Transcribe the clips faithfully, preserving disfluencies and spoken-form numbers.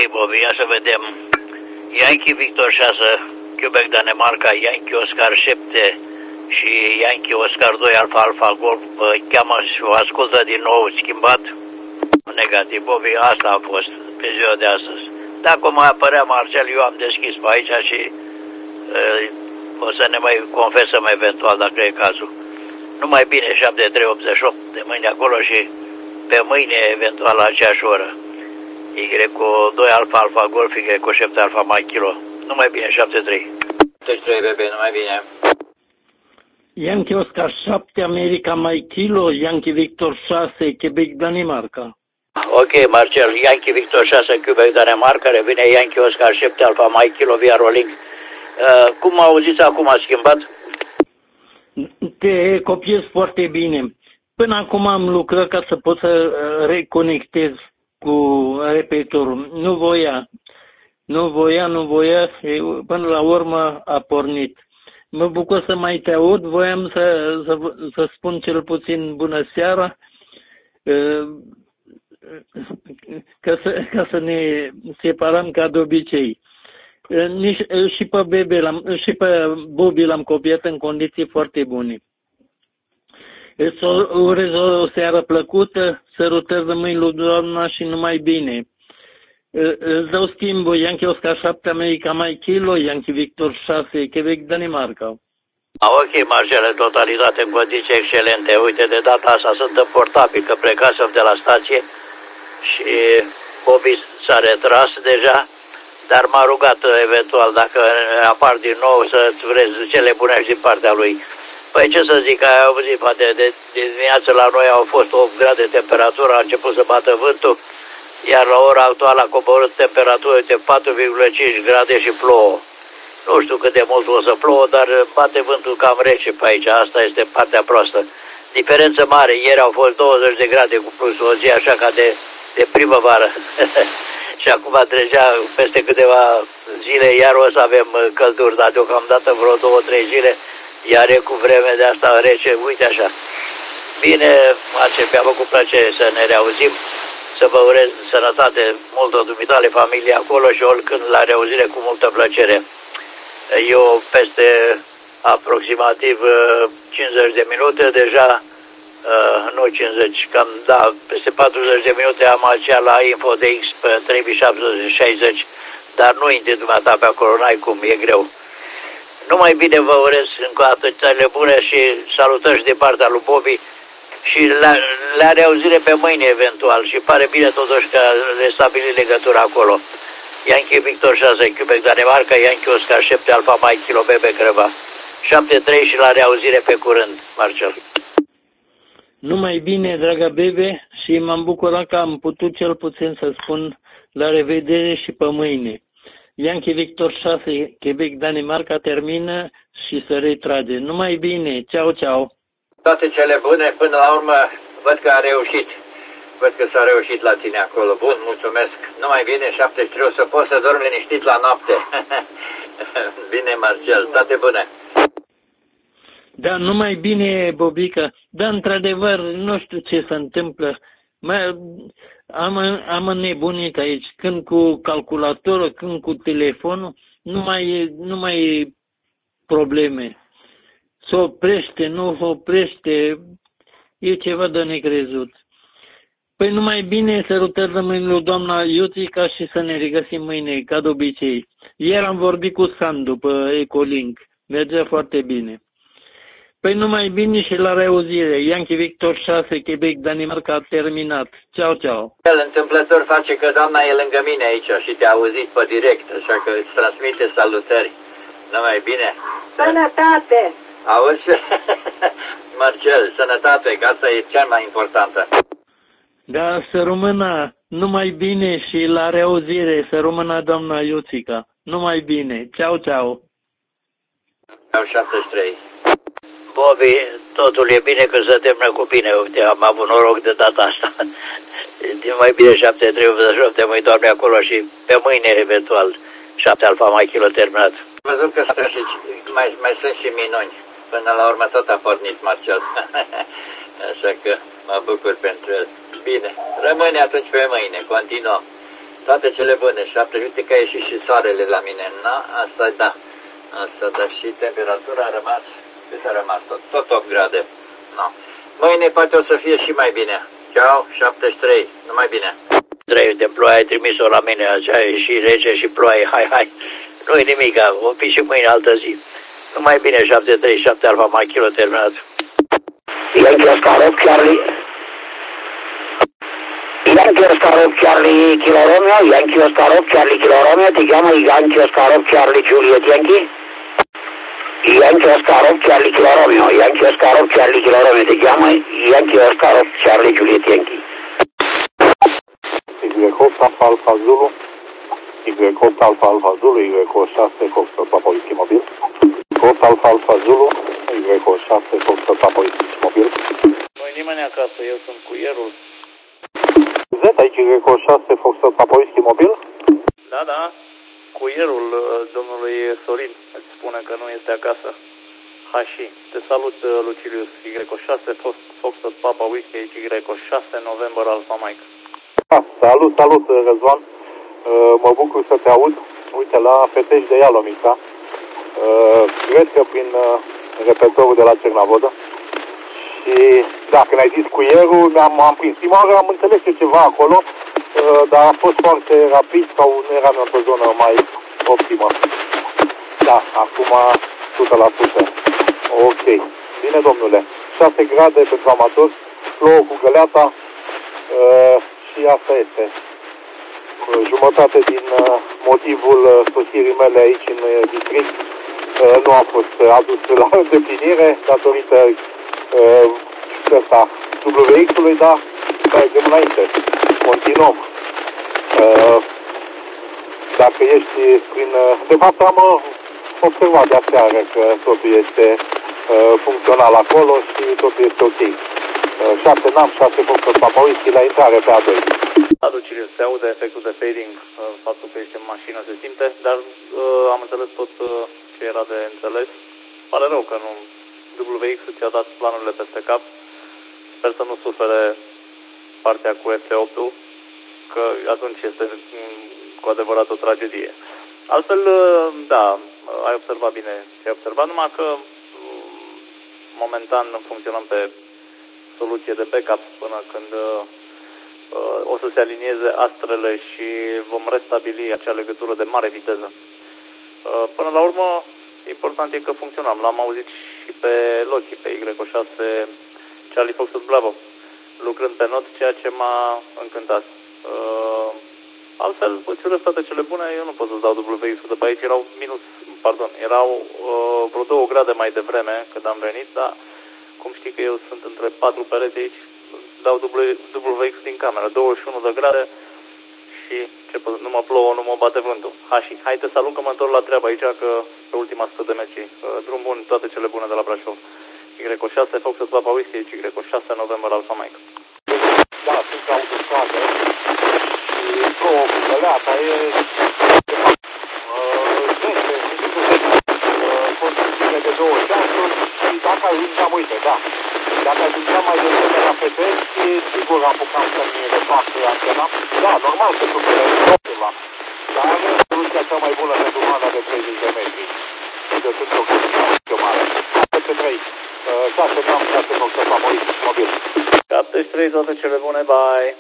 zi, Bobby, ia să vedem. Yankee Victor șase, Quebec Danemarca, Yankee Oscar șapte și Yankee Oscar doi Alfa Alfa Golf. Cheamă și o ascultă din nou schimbat. Negativ, Bobby, asta a fost pe ziua de astăzi. Dacă mai apărea Marcel, eu am deschis pe aici și uh, o să ne mai confesăm eventual dacă e cazul. Numai bine, șapte trei optzeci și opt de mâine acolo și pe mâine eventual la aceeași oră. Y doi Alfa Alfa Golf, Y șapte Alfa Mike Kilo. Numai bine, șapte trei. șapte trei, bebe, numai bine. Yankee Oscar șapte, America Mike Kilo, Yankee Victor șase, Quebec Danemarca. Ok, Marcel, Yankee Victor șase, Quebec Danemarca, revine Yankee Oscar șapte Alfa Mike Kilo via Rolling. Uh, cum auziți acum, a schimbat? Te copiez foarte bine. Până acum am lucrat ca să pot să reconectez cu repetorul. Nu voia. Nu voia, nu voia și până la urmă a pornit. Mă bucur să mai te aud. Voiam să, să, să spun cel puțin bună seara. Ca să, ca să ne separăm ca de obicei. Nici, și pe Bebe l-am, și pe Bobby l-am copiat în condiții foarte bune. Îți urez o seară plăcută, sărutări de mâini lui Doamna și numai bine. Îți dau schimbul Yankee Oscar șapte, America Mike Kilo, Yankee Victor șase, Quebec Danemarca. Ok, Marcel, în totalitate, în condiții excelente. Uite, de data asta sunt în portabil, că plecasem de la stație și Bobby s-a retras deja, dar m-a rugat eventual, dacă apar din nou, să-ți vrezi cele bune și din partea lui. Păi ce să zic, ai auzit, poate de, de dimineață la noi au fost opt grade de temperatură, a început să bată vântul, iar la ora actuală a coborât temperatura de patru virgulă cinci grade și plouă. Nu știu cât de mult o să plouă, dar bate vântul cam rece pe aici, asta este partea proastă. Diferență mare, ieri au fost douăzeci de grade cu plus, o zi așa ca de, de primăvară. Și acum trecea peste câteva zile, iar o să avem călduri, dar deocamdată vreo două, trei zile, iar e cu vreme de asta rece, uite așa. Bine, Marcel, mi-a făcut plăcere să ne reauzim, să vă urez sănătate, multă dumitale familie acolo și oricând la reauzire cu multă plăcere. Eu peste aproximativ cincizeci de minute deja, uh, nu cincizeci, cam da, peste patruzeci de minute am aceea la Info D X pe trei mii șapte sute șaizeci, dar nu intri dumneata pe acolo, n-ai cum, e greu. Numai bine vă urez încă o dată țările bune și salutări din partea lui Bobby și la, la reauzire pe mâine eventual și pare bine totuși că restabili legătura acolo. Yankee Victor șase, Quebec Danemarca, Yankee Oscar șapte, Alfa Mike Kilo, Bebe Creva. șapte trei și la reauzire pe curând, Marcel. Numai bine, dragă Bebe, și m-am bucurat că am putut cel puțin să spun la revedere și pe mâine. Yankee Victor șase, Quebec Danemarca termină și se retrage. Numai bine, ceau, ceau. Toate cele bune, până la urmă văd că a reușit. Văd că s-a reușit la tine acolo. Bun, mulțumesc. Numai bine, șaptezeci și trei, o să poți să dormi liniștit la noapte. Bine, Marcel, toate bune. Da, numai bine, Bobica. Da, într-adevăr, nu știu ce se întâmplă. Mă, am, am înnebunit aici. Când cu calculatorul, când cu telefonul, nu mai, nu mai e probleme. Se oprește, nu se oprește. E ceva de necrezut. Păi numai bine, sărutări de mâini lui doamna Iuțica și să ne regăsim mâine, ca de obicei. Ieri am vorbit cu Sandu pe Ecolink. Mergea foarte bine. Păi numai bine și la reauzire. Yankee Victor șase, Quebec Danemarca a terminat. Ceau, ceau. El întâmplător face că doamna e lângă mine aici și te-a auzit pe direct, așa că îți transmite salutări. Numai bine. Sănătate! Auzi? Marcel, sănătate, că asta e cea mai importantă. Da, să rămână numai bine și la reauzire, să rămână doamna Iuțica. Numai bine. Ceau, ceau. Ceau, șaptezeci și trei. Bobby, totul e bine că se termină cu bine. Uite, am avut noroc de data asta. Mai bine șapte trei optzeci și opt, te mai doarme acolo și pe mâine, eventual, șapte Alfa Mike Kilo terminat. Am văzut că și, mai, mai sunt și minuni. Până la urmă tot a pornit, Marcel. Așa că mă bucur pentru el. Bine, rămâne atunci pe mâine, continuăm. Toate cele bune. șapte, uite că a ieșit și soarele la mine. Na, asta da. Asta da. Și temperatura a rămas, cât a rămas? Tot, tot opt grade. No. Mâine poate o să fie și mai bine. Ceau, șaptezeci și trei. Numai bine. Trei de ploaie, ai trimis-o la mine, așa e și rece și ploaie, hai, hai. Nu-i nimica, o fi și mâine altă zi. Numai bine, șapte trei șapte Alfa Machilo terminat. Yankee Oscar opt Charlie. Yankee Oscar opt Charlie Kilo Romeo, Yankee Oscar opt Charlie Kilo Romeo, ti chiamo Yankee Oscar opt Charlie Juliet Yankee. Yankee Oscar opt Charlie Kilo Romeo, Yankee Oscar opt Charlie Kilo Romeo, ti chiamo Yankee Oscar opt Charlie Juliet Yankee. Y opt Alfa Alfa Zulu, Y opt Alfa Alfa Zulu, Y șase Foxtrot Papa Whisky Mobil. opt Alfa Alfa Zulu, Y șase Foxtrot Papa Whisky Mobil. Nu-i nimeni acasă, eu sunt cuierul. Z, aici Y șase Foxtrot Papa Whisky Mobil? Da, da, cuierul domnului Sorin îți spune că nu este acasă. Hași, te salut Lucilius, Y șase Foxtrot Papa Whisky, Y șase November Alpha Mike. Ah, salut, salut Răzvan, uh, mă bucur să te aud. Uite, la Petești de Ialomița, uh, cred că prin uh, repertorul de la Cernavodă. Și da, când ai zis cuierul, am, am prins. Prima oară am înțeles că ceva acolo, uh, dar a fost foarte rapid sau nu eram într-o zonă mai optimă. Da, acum o sută la sută. Ok, bine domnule, șase grade pentru amator, plouă cu găleata, uh, și asta este. Jumătate din uh, motivul uh, sosirii mele aici în uh, district uh, nu a fost uh, adus la îndeplinire datorită uh, ăsta W X-ului, dar mergem înainte. Continuăm. Uh, dacă ești prin... Uh, de fapt am uh, observat de aseară că totul este uh, funcțional acolo și totul este ok. șase N A M, șase Foxtrot Papa Whisky la intrare pe A doi. Aducere, se aude efectul de fading, faptul că ești în mașină se simte, dar uh, am înțeles tot uh, ce era de înțeles. Pare rău că nu W X ți-a dat planurile peste cap. Sper să nu sufere partea cu F opt-ul, că atunci este cu adevărat o tragedie. Altfel, uh, da, ai observat bine ce ai observat, numai că uh, momentan funcționăm pe soluție de backup până când uh, o să se alinieze astrele și vom restabili acea legătură de mare viteză. Uh, până la urmă, important e că funcționăm. L-am auzit și pe Loki, pe Y șase Charlie Foxtrot Bravo, lucrând pe not, ceea ce m-a încântat. Uh, altfel, îți urez toate cele bune, eu nu pot să-ți dau W X-ul de pe aici, erau minus, pardon, erau uh, vreo două grade mai devreme când am venit, dar cum știi că eu sunt între patru pereți aici, dau W X din cameră, douăzeci și unu de grade și ce, nu mă plouă, nu mă bate vântul. Ha, și hai te salut că mă întorc la treabă aici, că pe ultima sută de metri. Drum bun, toate cele bune de la Brașov. Y șase Foxtrot Papa Whisky, Y șase November Alpha Mike. Da, sunt pe autostradă și plouă cu găleata, e construcțiile de două ceasuri și dacă ajungeam, uite, da, dacă ajungeam mai devreme la Petești, sigur apucam să-mi refac antena. Da, normal că supere ceva, dar soluția cea mai bună pentru mana de treizeci de metri. De sunt o construcție mare. șapte trei, șase N A M, șase Foxtrot Papa Whisky Mobil. șaptezeci și trei, toate cele bune, bye!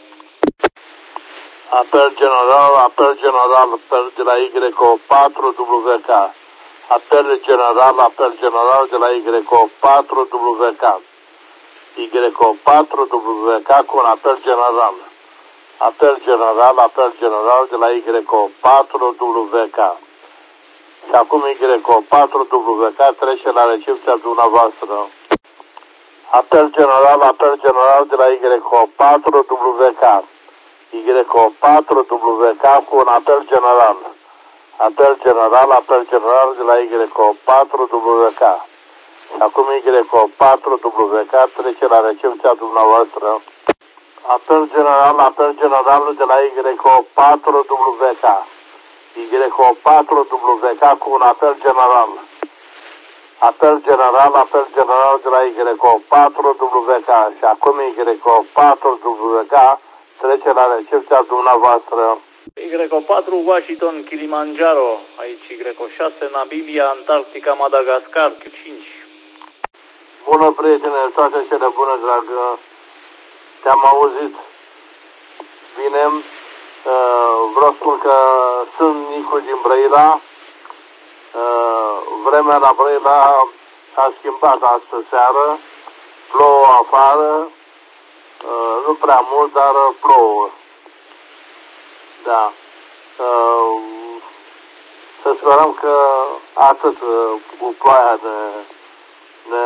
Apel general, apel general, apel de la Y patru W K. Apel general, apel general de la Y patru W K. Y patru W K cu un apel general. Apel general, apel general de la Y patru W K. Și acum Y patru W K trece la recepția dumneavoastră. Apel general, apel general de la Y patru W K. Y patru W K cu un apel general. Apel general, apel general de la Y patru W K. Și acum Y patru W K trece la recepția dumneavoastră. Apel general, apel general de la Y patru W K. Y patru W K cu un apel general. Apel general, apel general de la Y patru W K. Și acum Y patru W K trece la recepția dumneavoastră. Y patru Washington, Kilimanjaro, aici Y șase Namibia, Antarctica, Madagascar, Q cinci. Bună, prietene, toate cele bune, dragă. Te-am auzit bine. Uh, vreau spun că sunt Nicu din Brăila. Uh, vremea la Brăila s-a schimbat astă seară. Plouă afară. Uh, nu prea mult, dar plouă. Da. Uh, să sperăm că atât uh, cu ploaia ne... ne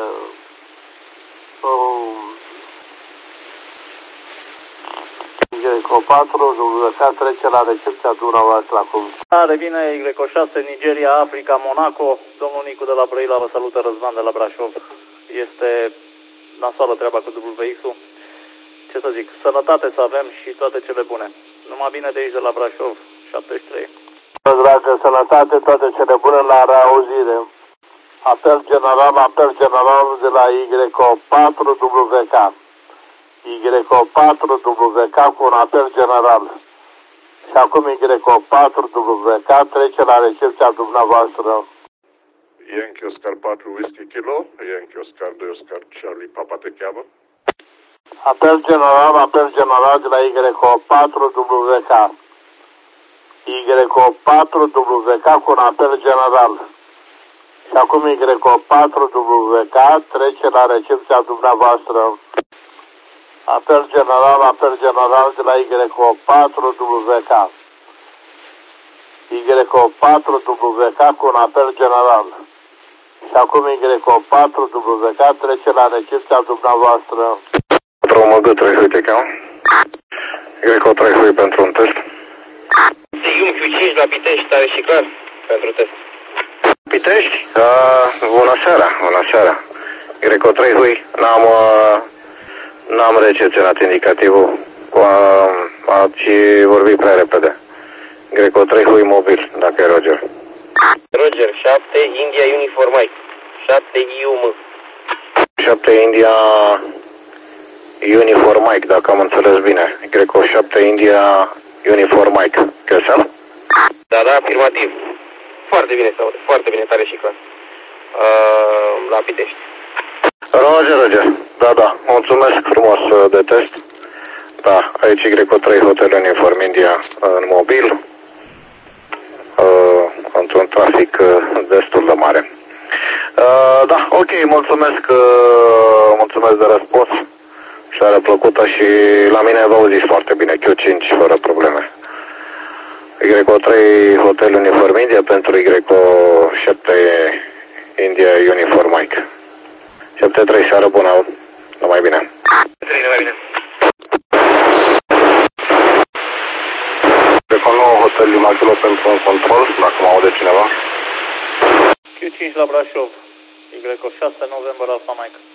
uh, Y patru, W K trece la recepția dumneavoastră acum. Da, revine Y șase, Nigeria, Africa, Monaco. Domnul Nicu de la Brăila vă salută, Răzvan de la Brașov. Este nasoală treaba cu W X-ul. Ce să zic, sănătate să avem și toate cele bune. Numai bine de aici de la Brașov, șaptezeci și trei. Dragă, sănătate, toate cele bune, la reauzire. Apel general, apel general de la Y patru W K. Y patru W K cu un apel general. Și acum Y patru W K trece la recepția dumneavoastră. Yankee Oscar patru Whisky Kilo, Yankee Oscar doi Oscar Charlie, Papa te cheamă. Apel general, apel general de la Y patru W K. Y patru W K cu un apel general. Și acum Y patru W K trece la recepția dumneavoastră. Apel general, apel general de la Y patru W K. Y patru W K cu un apel general. Și acum Y patru W K trece la recepția dumneavoastră. patru trei Hui te cheamă. Y trei Hui pentru un test. Sigium Q cinci la Pitești, tare și clar pentru test. Pitești? Uh, bună seara, bună seara. Y trei Hui, n-am... Uh, N-am recepționat indicativul, uh, ați vorbit prea repede. Y trei Hui mobil, dacă e Roger. Roger, șapte India Uniform Mike, șapte I U M. șapte India Uniform Mike, dacă am înțeles bine. Y șapte India Uniform Mike, Chesel? Da, da, afirmativ. Foarte bine se aude, foarte bine, tare și clar. Uh, la Pitești. Roger, Roger. Da, da. Mulțumesc frumos de test. Da, aici Y trei Hotel Uniform India în mobil. Uh, într-un trafic uh, destul de mare. Uh, da, ok, mulțumesc, uh, mulțumesc de răspuns. Seară plăcută și la mine vă auziți foarte bine. Q cinci, fără probleme. Y trei Hotel Uniform India pentru Y șapte India Uniform Mike. șapte trei, seară bună, numai bine. Numai bine. Recon nouă, Hotel Lima Kilo pentru un control, dacă mă aude cineva. Q cinci la Brașov, Y șase November Alpha Mike.